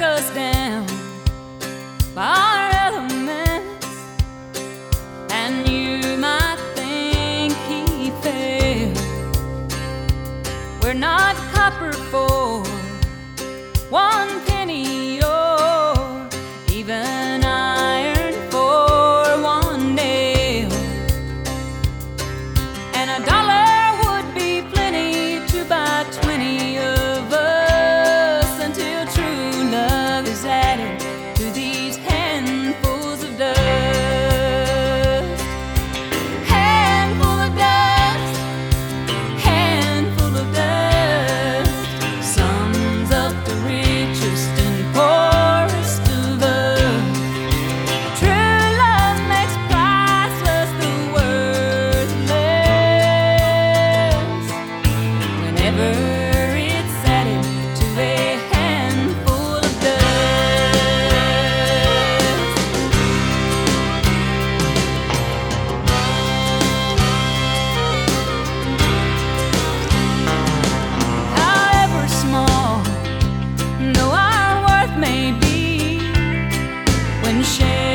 break us down by our elements, and you might think he failed. We're not copper for 1 penny, or even iron for 1 nail, and $1 would be plenty to buy 20 of us, until true love is added to these handfuls of dust. Handful of dust, handful of dust, sums up the richest and poorest of us. True love makes priceless the worthless, whenever it's added to a handful of dust. However small though our worth may be, when shared